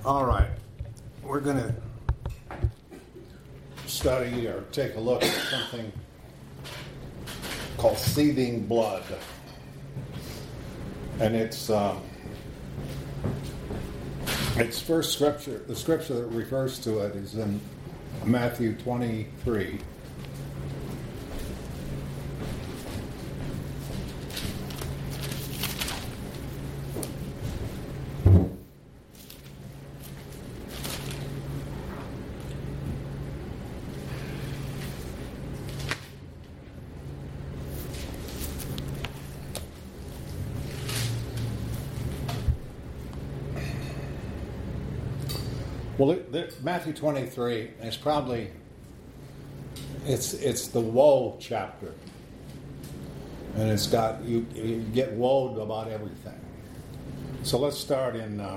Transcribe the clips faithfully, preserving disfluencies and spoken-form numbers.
All right, we're going to study or take a look at something called seething blood. And it's um, its first scripture, the scripture that refers to it is in Matthew twenty-three. Well, it, the, Matthew twenty-three is probably, it's it's the woe chapter. And it's got, you, you get woed about everything. So let's start in, uh,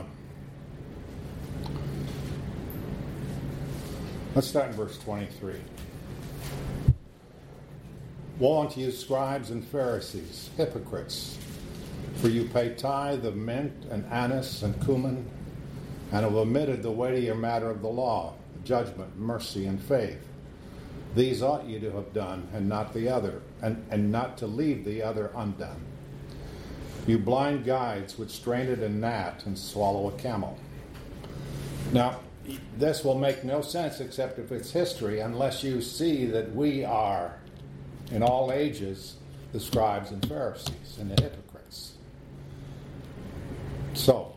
let's start in verse twenty-three. Woe unto you, scribes and Pharisees, hypocrites, for you pay tithe of mint and anise and cumin, and have omitted the weightier matter of the law, judgment, mercy, and faith. These ought you to have done, and not the other, and, and not to leave the other undone. You blind guides which strain at a gnat and swallow a camel. Now, this will make no sense except if it's history, unless you see that we are, in all ages, the scribes and Pharisees and the hypocrites. So,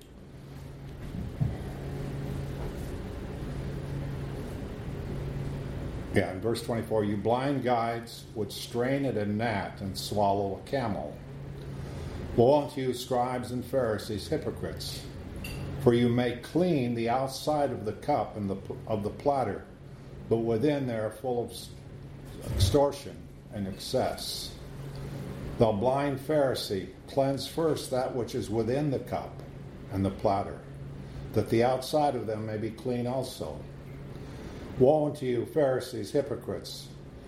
Yeah, in verse twenty-four, you blind guides which strain at a gnat and swallow a camel. Woe unto you, scribes and Pharisees, hypocrites, for you make clean the outside of the cup and the, of the platter, but within they are full of extortion and excess. Thou blind Pharisee, cleanse first that which is within the cup and the platter, that the outside of them may be clean also. Woe unto you, Pharisees, hypocrites,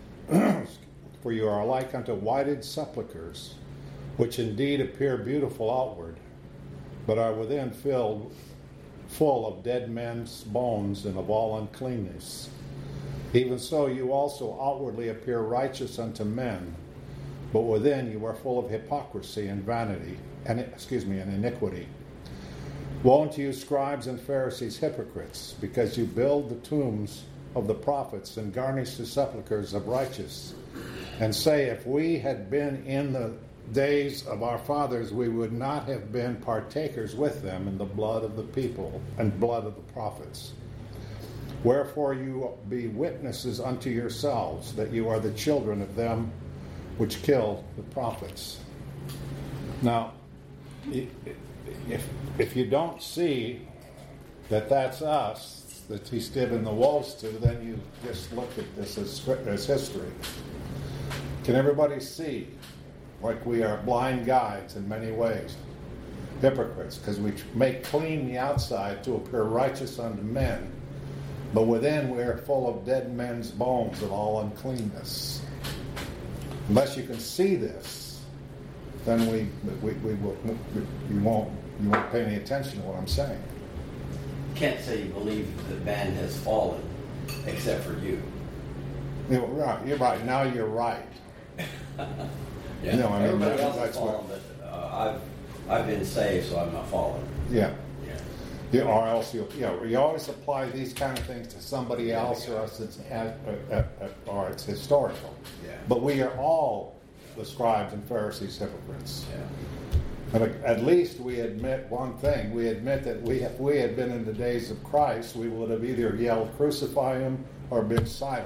for you are like unto whited sepulchres, which indeed appear beautiful outward, but are within filled full of dead men's bones and of all uncleanness. Even so you also outwardly appear righteous unto men, but within you are full of hypocrisy and vanity, and excuse me, and iniquity. Woe unto you, scribes and Pharisees, hypocrites, because you build the tombs of the prophets and garnish the sepulchres of righteous, and say, if we had been in the days of our fathers, we would not have been partakers with them in the blood of the people and blood of the prophets. Wherefore you be witnesses unto yourselves that you are the children of them which killed the prophets. Now, if if you don't see that that's us, that he's giving the woes to, then you just look at this as, as history. Can everybody see? Like we are blind guides in many ways. Hypocrites, because we make clean the outside to appear righteous unto men, but within we are full of dead men's bones of all uncleanness. Unless you can see this, then we we, we, will, we, you won't you won't pay any attention to what I'm saying. You can't say you believe that man has fallen, except for you. You're right. You're right. Now you're right. Yeah. No, I mean, everybody that, else that's has fallen, what, but uh, I've I've been saved, so I'm not fallen. Yeah. Yeah. Yeah, or else you, you know, you always apply these kind of things to somebody else, or else it's uh, uh, uh, or it's historical. Yeah. But we are all the scribes and Pharisees hypocrites. Yeah. But at least we admit one thing. We admit that we, if we had been in the days of Christ, we would have either yelled, crucify him, or been silent.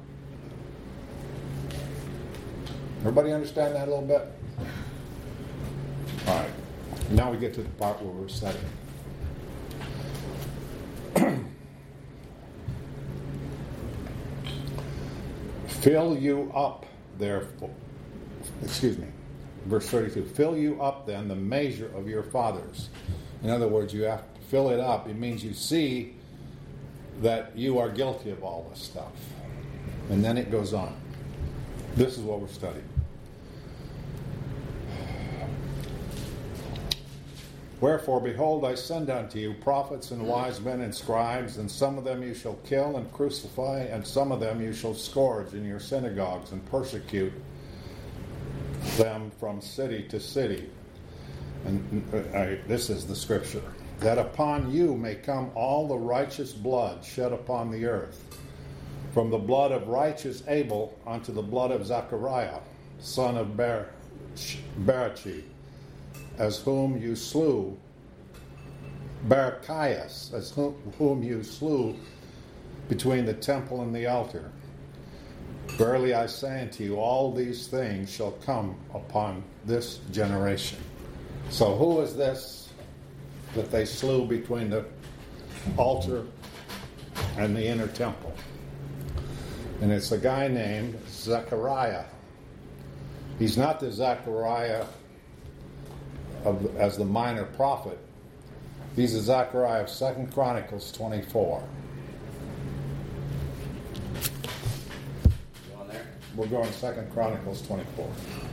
Everybody understand that a little bit? All right. Now we get to the part where we're studying. Fill you up, therefore. Excuse me. Verse thirty-two, fill you up then the measure of your fathers. In other words, you have to fill it up. It means you see that you are guilty of all this stuff. And then it goes on. This is what we're studying. Wherefore, behold, I send unto you prophets and wise men and scribes, and some of them you shall kill and crucify, and some of them you shall scourge in your synagogues and persecute them from city to city. And uh, I, this is the scripture. That upon you may come all the righteous blood shed upon the earth, from the blood of righteous Abel unto the blood of Zechariah, son of Ber- Berechiah, as whom you slew, Barachias, as whom, whom you slew between the temple and the altar. Verily I say unto you, all these things shall come upon this generation. So who is this that they slew between the altar and the inner temple? And it's a guy named Zechariah. He's not the Zechariah of, as the minor prophet. He's the Zechariah of Second Chronicles twenty-four. You on there? We're going Second Chronicles twenty-four.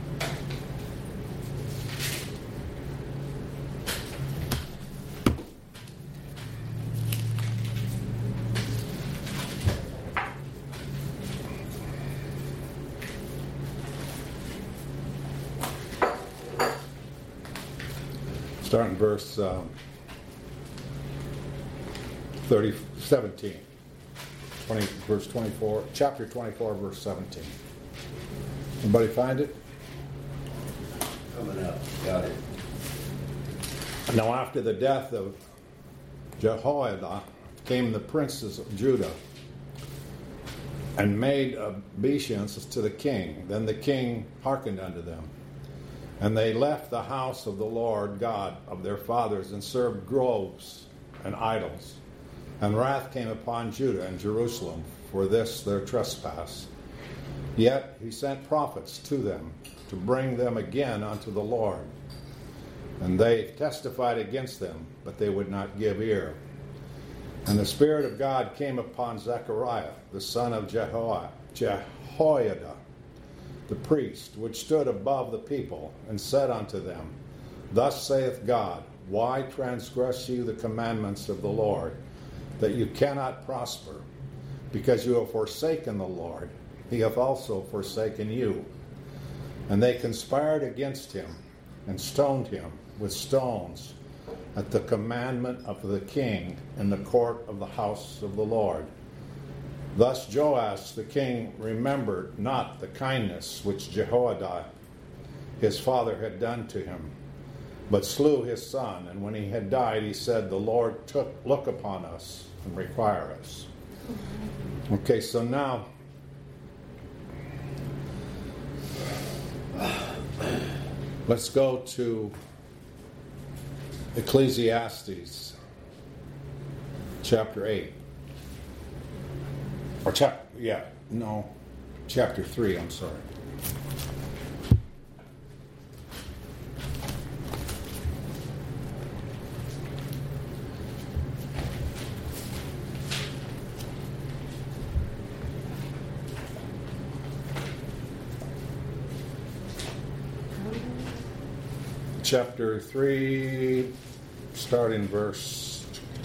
Start in verse um, thirty, seventeen. twenty, verse twenty-four, chapter twenty-four, verse seventeen. Anybody find it? Coming up. Got it. Now after the death of Jehoiada came the princes of Judah and made obeisance to the king. Then the king hearkened unto them. And they left the house of the Lord God of their fathers and served groves and idols. And wrath came upon Judah and Jerusalem for this their trespass. Yet he sent prophets to them to bring them again unto the Lord. And they testified against them, but they would not give ear. And the Spirit of God came upon Zechariah, the son of Jeho- Jehoiada, the priest, which stood above the people, and said unto them, Thus saith God, Why transgress you the commandments of the Lord, that you cannot prosper? Because you have forsaken the Lord, he hath also forsaken you. And they conspired against him, and stoned him with stones at the commandment of the king in the court of the house of the Lord. Thus Joash the king remembered not the kindness which Jehoiada his father had done to him, but slew his son. And when he had died, he said, The Lord took look upon us and require us. Okay, so now let's go to Ecclesiastes chapter eight. Or chapter, yeah, no, chapter three, I'm sorry. Chapter three, starting verse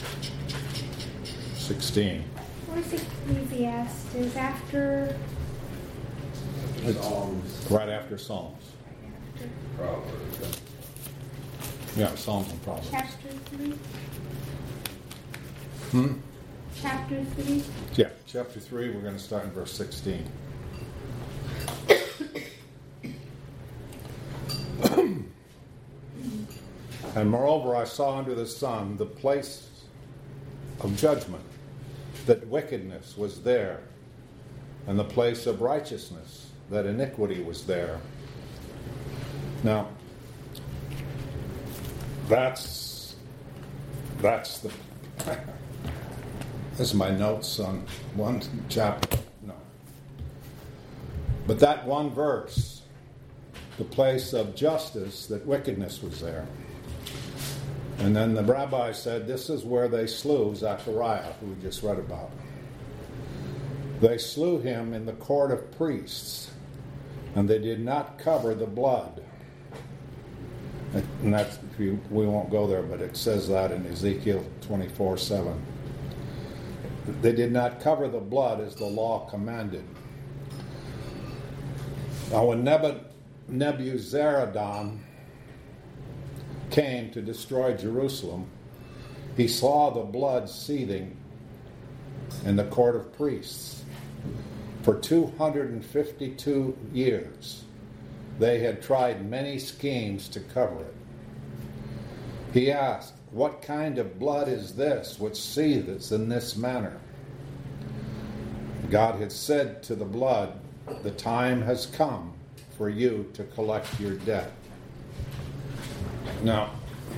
sixteen. Where's Ecclesiastes? After? It's Psalms. right after Psalms. Right after. Proverbs. Yeah, Psalms and Proverbs. Chapter three? Hmm? Chapter three? Yeah, chapter three, we're going to start in verse sixteen. And moreover, I saw under the sun the place of judgment, that wickedness was there, and the place of righteousness, that iniquity was there. Now, that's that's the this is my notes on one chapter. No, but that one verse, the place of justice, that wickedness was there. And then the rabbi said, this is where they slew Zechariah, who we just read about. They slew him in the court of priests, and they did not cover the blood. And that's, we won't go there, but it says that in Ezekiel twenty-four seven. They did not cover the blood as the law commanded. Now when Nebuzaradan came to destroy Jerusalem, he saw the blood seething in the court of priests. For two hundred fifty-two years, they had tried many schemes to cover it. He asked, "What kind of blood is this which seethes in this manner?" God had said to the blood, "The time has come for you to collect your debt." Now,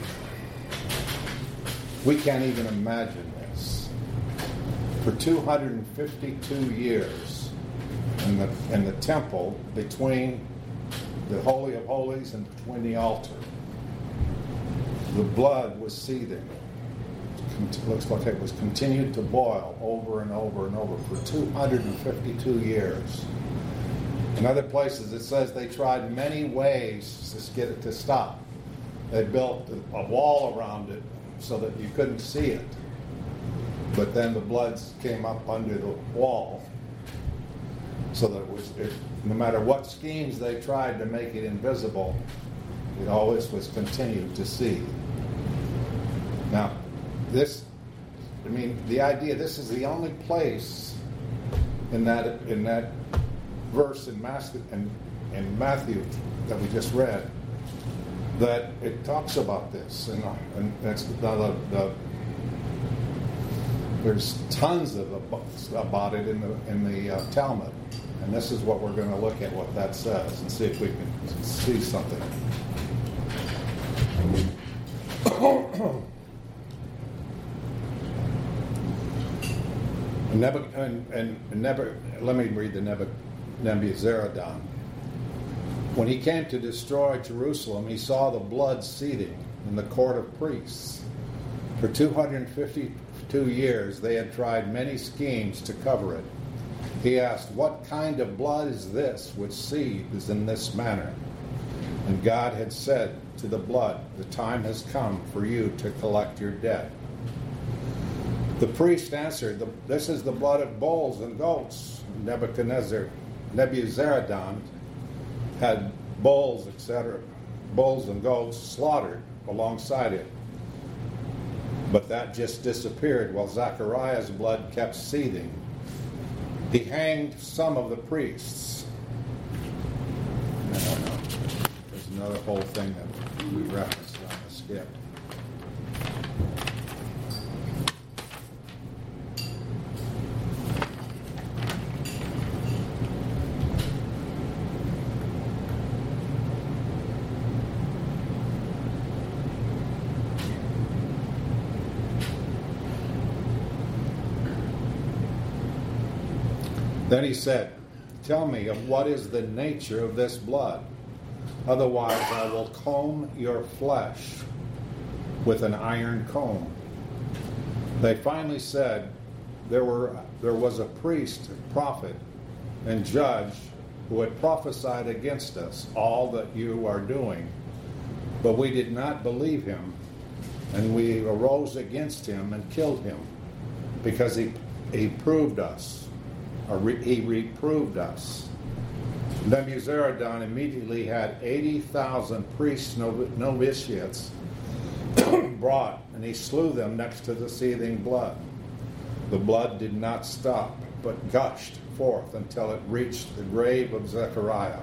we can't even imagine this. For two hundred fifty-two years in the, in the temple, between the Holy of Holies and between the altar, the blood was seething. It looks like it was continued to boil over and over and over for two hundred fifty-two years. In other places it says they tried many ways to get it to stop. They built a wall around it so that you couldn't see it. But then the blood came up under the wall so that it was, it, no matter what schemes they tried to make it invisible, it always was continued to see. Now, this, I mean, the idea, this is the only place in that in that verse in Matthew, in, in Matthew that we just read that it talks about this, and, and that's the, the, the there's tons of about it in the in the uh, Talmud, and this is what we're going to look at what that says and see if we can see something. Nebu, and, and Nebu, let me read the Nebu, Nebuzaradan. When he came to destroy Jerusalem, he saw the blood seething in the court of priests. For two hundred fifty-two years, they had tried many schemes to cover it. He asked, "What kind of blood is this which seethes in this manner?" And God had said to the blood, "The time has come for you to collect your debt." The priest answered, "This is the blood of bulls and goats." Nebuchadnezzar, Nebuzaradan had bulls, et cetera, bulls and goats slaughtered alongside it. But that just disappeared while Zechariah's blood kept seething. He hanged some of the priests. I don't know. There's another whole thing that we referenced on the skip. Then he said, "Tell me of what is the nature of this blood. Otherwise I will comb your flesh with an iron comb." They finally said, there were there was a priest, prophet, and judge who had prophesied against us all that you are doing. But we did not believe him, and we arose against him and killed him, because he he proved us. Or re- he reproved us. Nebuzaradan immediately had eighty thousand priests nov- novitiates brought, and he slew them next to the seething blood. The blood did not stop, but gushed forth until it reached the grave of Zechariah.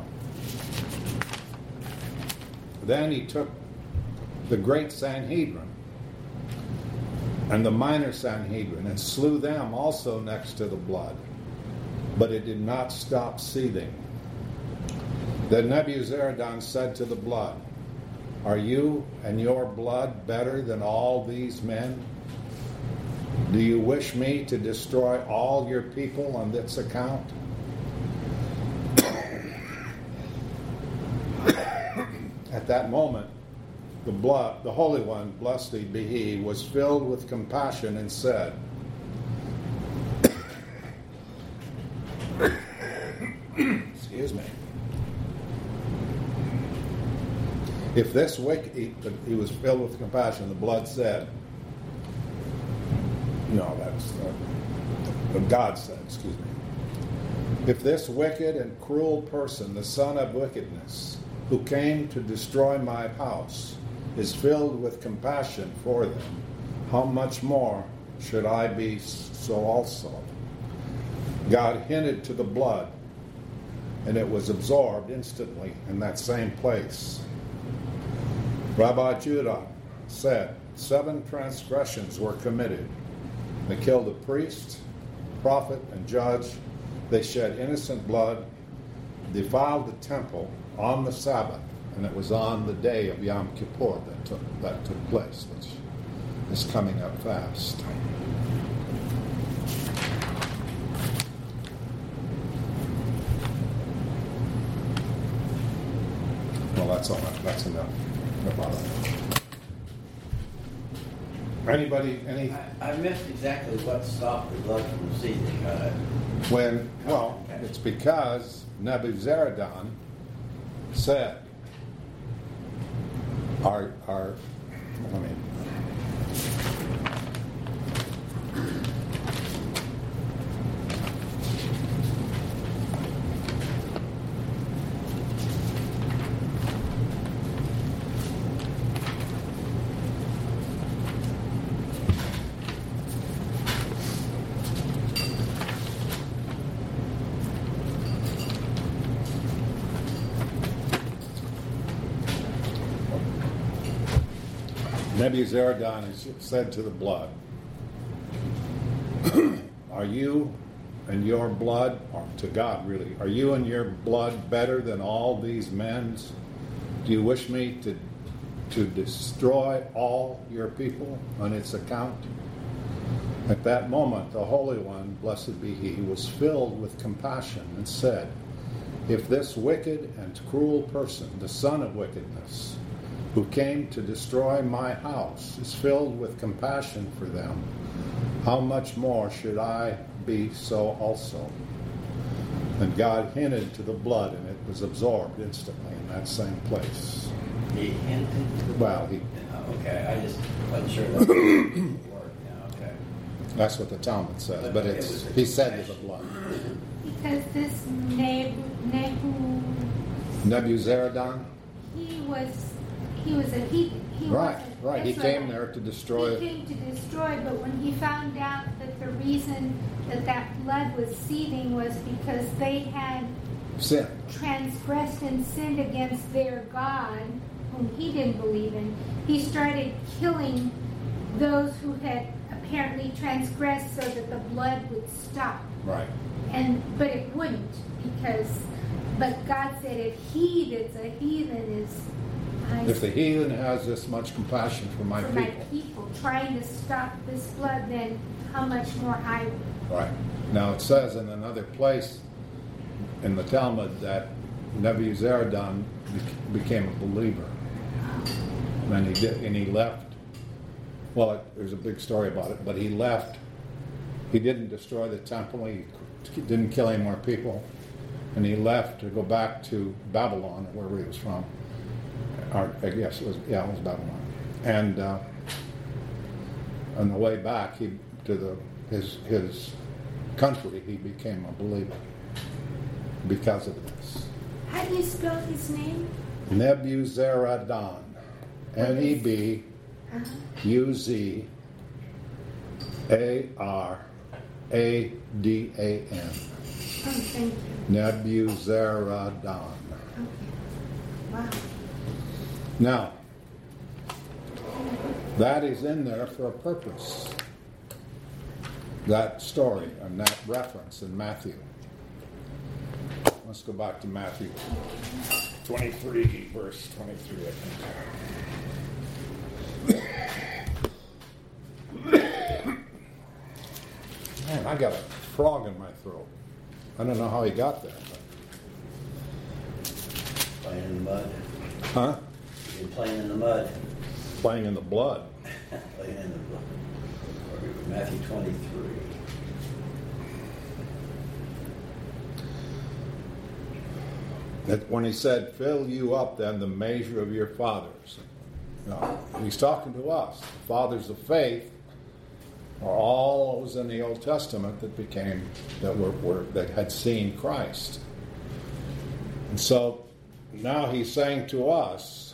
Then he took the great Sanhedrin and the minor Sanhedrin and slew them also next to the blood. But it did not stop seething. Then Nebuzaradan said to the blood, "Are you and your blood better than all these men? Do you wish me to destroy all your people on this account?" At that moment, the blood, the Holy One, blessed be He, was filled with compassion and said, excuse me. If this wicked, he, he was filled with compassion, the blood said, no, that's, uh, God said, excuse me. If this wicked and cruel person, the son of wickedness, who came to destroy my house, is filled with compassion for them, how much more should I be so also? God hinted to the blood, and it was absorbed instantly in that same place. Rabbi Judah said, seven transgressions were committed. They killed a priest, prophet, and judge. They shed innocent blood, defiled the temple on the Sabbath, and it was on the day of Yom Kippur that took, that took place, which is coming up fast. Well, that's all. That's enough about it. Anybody? Any? I, I missed exactly what stopped the blood from receding. Uh, When? Well, okay. it's because Nebuzaradan said, "Our, our, I mean." Nebuzaradan has said to the blood, are you and your blood, or to God really, are you and your blood better than all these men's? Do you wish me to, to destroy all your people on its account? At that moment, the Holy One, blessed be He, was filled with compassion and said, if this wicked and cruel person, the son of wickedness, who came to destroy my house, is filled with compassion for them, how much more should I be so also? And God hinted to the blood, and it was absorbed instantly in that same place. he hinted to the Well, he, Okay, I just wasn't sure that was the word. Yeah, okay. that's what the Talmud says, but it's he said to the blood. Because this Nebu, Nebu Nebuzaradan? he was he was a he he Right, was a right. He Israelite. came there to destroy He came to destroy, but when he found out that the reason that that blood was seething was because they had sin. transgressed and sinned against their God, whom he didn't believe in, he started killing those who had apparently transgressed so that the blood would stop. Right. And but it wouldn't, because but God said if he that's a heathen is I If the heathen has this much compassion for my for people. my people trying to stop this blood, then how much more I will. Right. Now it says in another place in the Talmud that Nebuzaradan be- became a believer. And he did, and he left. Well, it, there's a big story about it, but he left. He didn't destroy the temple. He didn't kill any more people, and he left to go back to Babylon, or wherever he was from. Or, I guess it was, yeah, it was Babylon. And uh, on the way back, he to the his his country, he became a believer because of this. How do you spell his name? Nebuzaradan, N E B U Z A R A D A N. Oh, thank you. Nebuzaradan. Okay. Wow. Now, that is in there for a purpose. That story and that reference in Matthew. Let's go back to Matthew twenty-three, verse twenty-three, I think. Man, I got a frog in my throat. I don't know how he got there. But... Playing in the mud. Huh? You're playing in the mud. Playing in the blood. Playing in the blood. Matthew twenty-three. That when he said, fill you up then the measure of your fathers. No, he's talking to us. The fathers of faith are all those in the Old Testament that became, that were, were that had seen Christ. And so now he's saying to us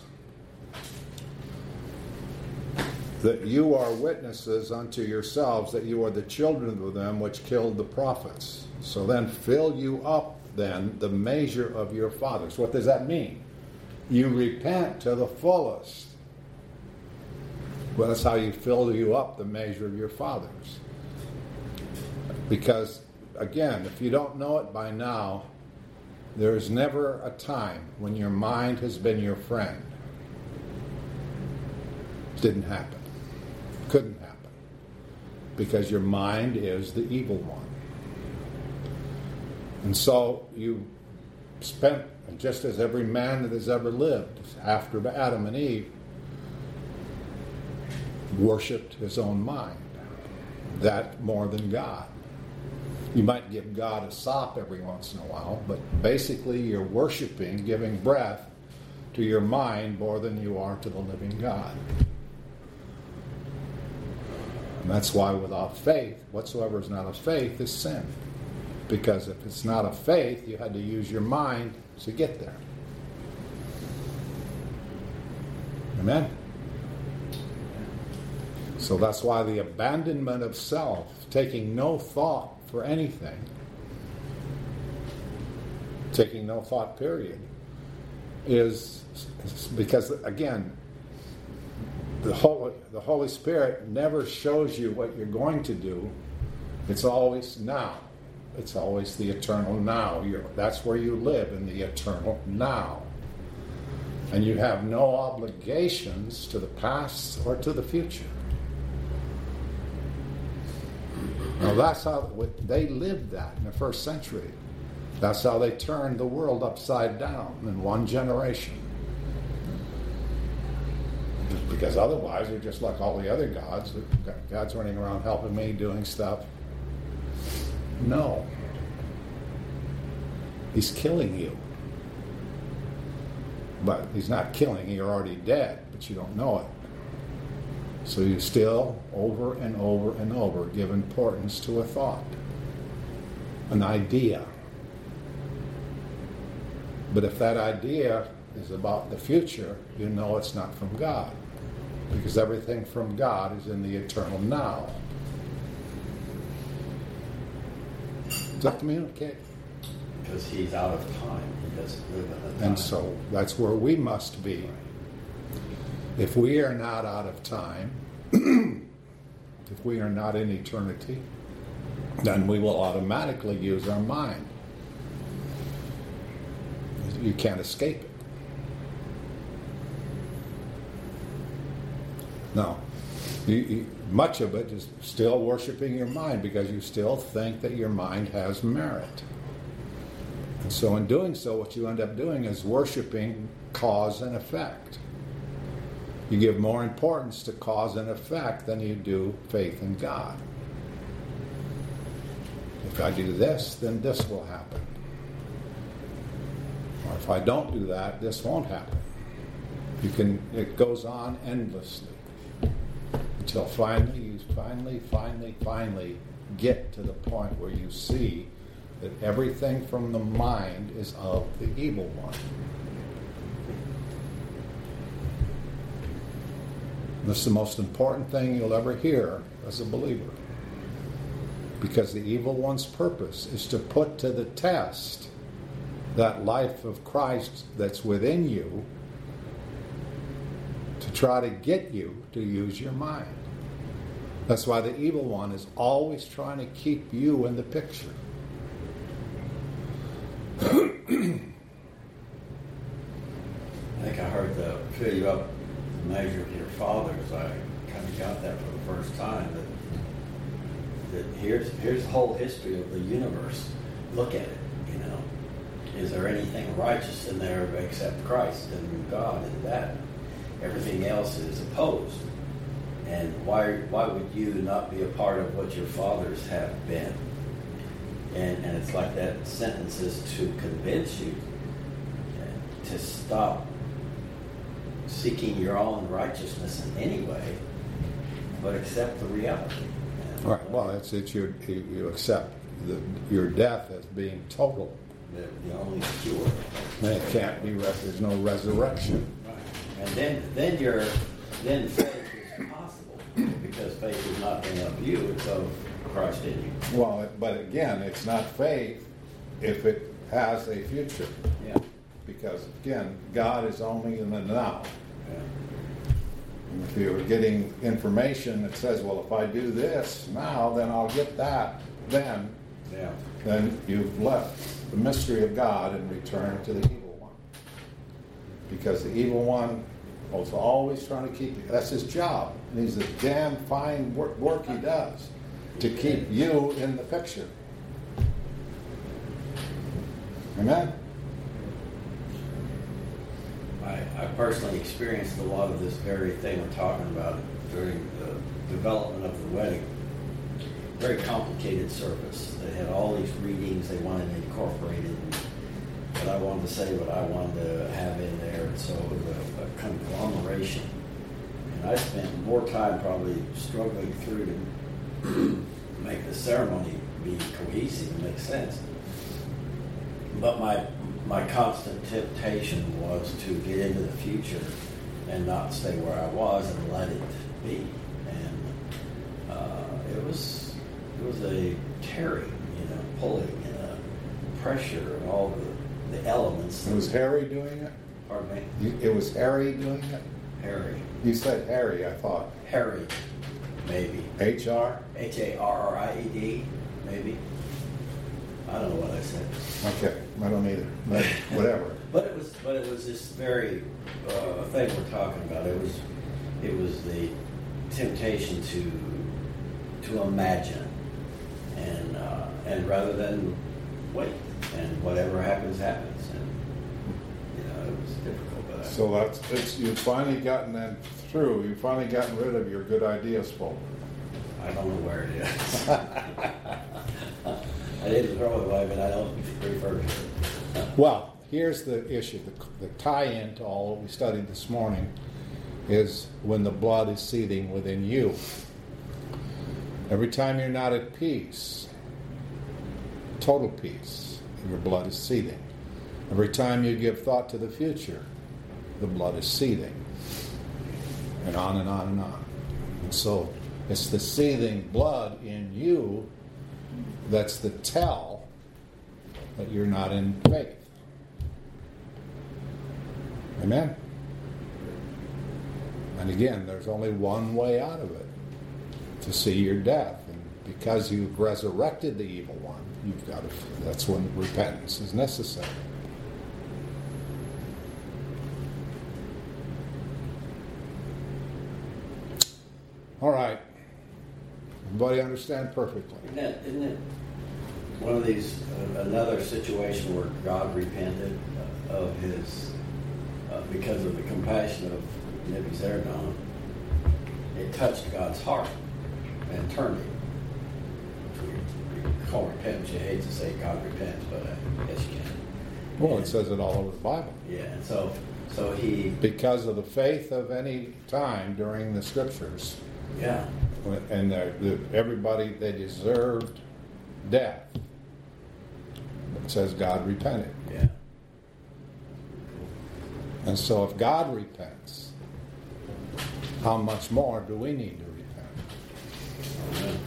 that you are witnesses unto yourselves that you are the children of them which killed the prophets. So then fill you up then the measure of your fathers. What does that mean? You repent to the fullest. Well, that's how you fill you up the measure of your fathers. Because, again, if you don't know it by now, there is never a time when your mind has been your friend. It didn't happen. Couldn't happen. Because your mind is the evil one. And so you spent, just as every man that has ever lived after Adam and Eve, worshipped his own mind. That more than God. You might give God a sop every once in a while, but basically you're worshiping, giving breath to your mind more than you are to the living God. And that's why without faith, whatsoever is not of faith is sin. Because if it's not of faith, you had to use your mind to get there. Amen? So that's why the abandonment of self, taking no thought for anything, taking no thought period, is, is because, again, the Holy, the Holy Spirit never shows you what you're going to do. It's always now. It's always the eternal now. You're, that's where you live, in the eternal now. And you have no obligations to the past or to the future. Now that's how they lived that in the first century. That's how they turned the world upside down in one generation. Because otherwise they're just like all the other gods. God's running around helping me, doing stuff. No. He's killing you. But he's not killing you, you're already dead, but you don't know it. So you still, over and over and over, give importance to a thought, an idea. But if that idea is about the future, you know it's not from God. Because everything from God is in the eternal now. Does that communicate? Because he's out of time. He doesn't live in the time. And so that's where we must be. If we are not out of time, if we are not in eternity, then we will automatically use our mind. You can't escape it. No. You, you, much of it is still worshiping your mind because you still think that your mind has merit. And so in doing so, what you end up doing is worshiping cause and effect. You give more importance to cause and effect than you do faith in God. If I do this, then this will happen. Or if I don't do that, this won't happen. You can. It goes on endlessly until finally, you finally, finally, finally get to the point where you see that everything from the mind is of the evil one. This is the most important thing you'll ever hear as a believer. Because the evil one's purpose is to put to the test that life of Christ that's within you, to try to get you to use your mind. That's why the evil one is always trying to keep you in the picture. I think I heard the fill you up the measure of your fathers. I kind of got that for the first time. That, that here's here's the whole history of the universe. Look at it. You know, is there anything righteous in there except Christ and God and that? Everything else is opposed. And why why would you not be a part of what your fathers have been? And and it's like that sentence is to convince you to stop seeking your own righteousness in any way, but accept the reality. And Right. Well, it's it's your you you accept the, your death as being total. the, the only cure. And it can't be. Res- there's no resurrection. Right. And then then you're then faith is possible because faith is not in of you; it's of Christ in you. Well, it- but again, it's not faith if it has a future. Yeah. Because again, God is only in the now. Yeah. And if you're getting information that says, well, if I do this now, then I'll get that, then, Yeah. then you've left the mystery of God and returned to the evil one. Because the evil one was always trying to keep you. That's his job. And he's a damn fine work, work he does to keep you in the picture. Amen? I, I personally experienced a lot of this very thing we're talking about during the development of the wedding. Very complicated service. They had all these readings they wanted incorporated, but I wanted to say what I wanted to have in there, and so it was a, a conglomeration. And I spent more time probably struggling through to make the ceremony be cohesive and make sense. But my my constant temptation was to get into the future and not stay where I was and let it be. And uh, it was it was a tearing, you know, pulling and a pressure and all the, the elements. It was Harry doing it? Pardon me? You, it was Harry doing it? Harry. You said Harry, I thought. Harry, maybe. H R? H A R R I E D, maybe. I don't know what I said. Okay, I don't either. But whatever. But it was, but it was this very uh, thing we're talking about. It was, it was the temptation to, to imagine, and uh, and rather than wait, and whatever happens, happens, and you know it was difficult. But I, So that's it's you've finally gotten that through. You've finally gotten rid of your good ideas folk. I don't know where it is. I didn't throw it away, but I don't refer to it. Well, here's the issue. The, the tie-in to all what we studied this morning is when the blood is seething within you. Every time you're not at peace, total peace, your blood is seething. Every time you give thought to the future, the blood is seething. And on and on and on. And so it's the seething blood in you that's the tell that you're not in faith. Amen? And again, there's only one way out of it, to see your death. And because you've resurrected the evil one, you've got to, that's when repentance is necessary. All right. Everybody understand perfectly. Isn't it, isn't it one of these, uh, another situation where God repented of his, uh, because of the compassion of Nebuchadnezzar? It touched God's heart and turned him. We, we call repentance, you hate to say God repents, but I guess you can. Well, it says it all over the Bible. Yeah, and so, so he, Because of the faith of any time during the scriptures, yeah, and the, the, everybody, they deserved death. It says God repented. yeah. And so if God repents, how much more do we need to repent? Amen.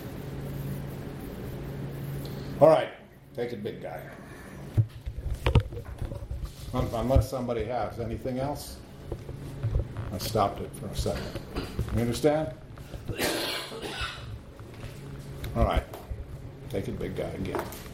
All right, take it, big guy. Un- Unless somebody has anything else, I stopped it for a second. You understand? All right, take it, big guy, again.